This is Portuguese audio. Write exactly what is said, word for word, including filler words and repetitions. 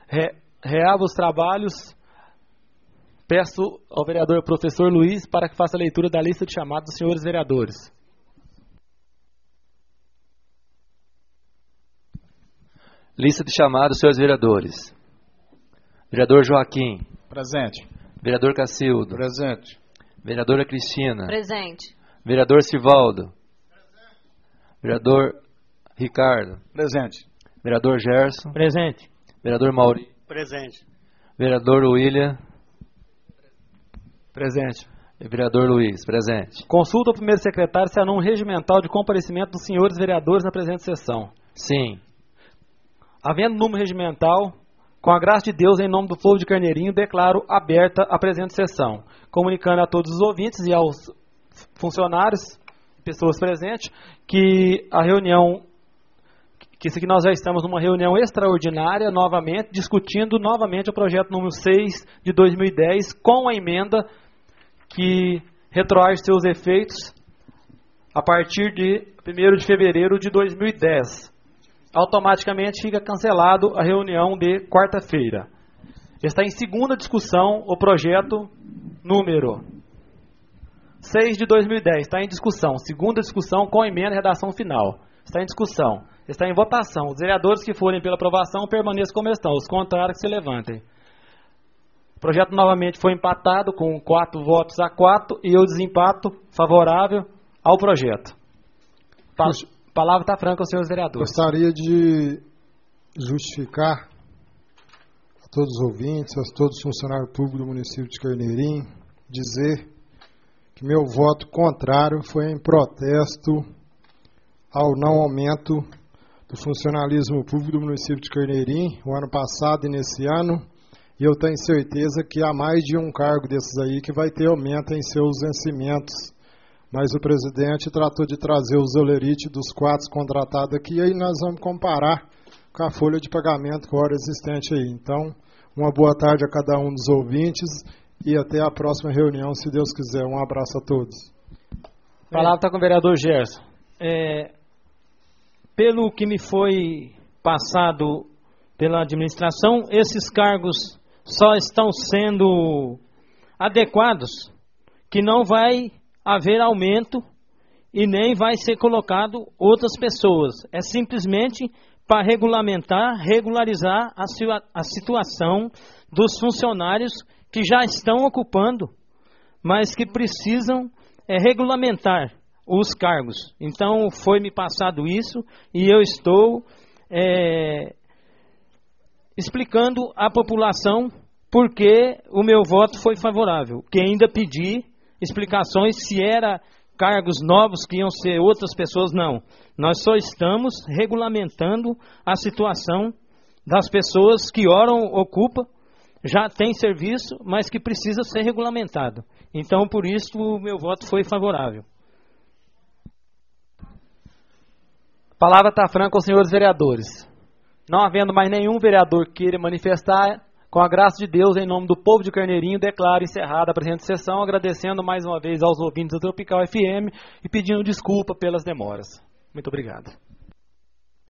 Re, reaba os trabalhos. Peço ao vereador professor Luiz para que faça a leitura da lista de chamados dos senhores vereadores. Lista de chamados, senhores vereadores. Vereador Joaquim. Presente. Vereador Cacildo. Presente. Vereadora Cristina. Presente. Vereador Sivaldo. Presente. Vereador Ricardo. Presente. Vereador Gerson. Presente. Vereador Mauri. Presente. Vereador William. Presente. E vereador Luiz. Presente. Consulta ao primeiro secretário se há um regimental de comparecimento dos senhores vereadores na presente sessão. Sim. Havendo número regimental, com a graça de Deus, em nome do povo de Carneirinho, declaro aberta a presente sessão, comunicando a todos os ouvintes e aos funcionários, pessoas presentes, que a reunião, que isso aqui nós já estamos numa reunião extraordinária, novamente, discutindo novamente o projeto número seis de dois mil e dez, com a emenda que retroage seus efeitos a partir de primeiro de fevereiro de dois mil e dez. Automaticamente fica cancelado a reunião de quarta-feira. Está em segunda discussão o projeto número seis de dois mil e dez. Está em discussão. Segunda discussão com emenda e redação final. Está em discussão. Está em votação. Os vereadores que forem pela aprovação permaneçam como estão. Os contrários que se levantem. O projeto novamente foi empatado com quatro votos a quatro e eu desempato favorável ao projeto. Pa- A palavra está franca aos senhores vereadores. Gostaria de justificar a todos os ouvintes, a todos os funcionários públicos do município de Carneirinho, dizer que meu voto contrário foi em protesto ao não aumento do funcionalismo público do município de Carneirinho, o ano passado e nesse ano, e eu tenho certeza que há mais de um cargo desses aí que vai ter aumento em seus vencimentos. Mas o presidente tratou de trazer os olerite dos quatro contratados aqui, e aí nós vamos comparar com a folha de pagamento com a hora existente aí. Então, uma boa tarde a cada um dos ouvintes e até a próxima reunião, se Deus quiser. Um abraço a todos. A palavra está com o vereador Gerson. É, pelo que me foi passado pela administração, esses cargos só estão sendo adequados, que não vai haver aumento e nem vai ser colocado outras pessoas. É simplesmente para regulamentar, regularizar a, a situação dos funcionários que já estão ocupando, mas que precisam é, regulamentar os cargos. Então foi me passado isso e eu estou é, explicando à população por que o meu voto foi favorável, que ainda pedi explicações se era cargos novos que iam ser outras pessoas, não. Nós só estamos regulamentando a situação das pessoas que ora ocupam, já tem serviço, mas que precisa ser regulamentado. Então, por isso, o meu voto foi favorável. A palavra está franca aos senhores vereadores. Não havendo mais nenhum vereador que queira manifestar, com a graça de Deus, em nome do povo de Carneirinho, declaro encerrada a presente sessão, agradecendo mais uma vez aos ouvintes da Tropical F M e pedindo desculpa pelas demoras. Muito obrigado.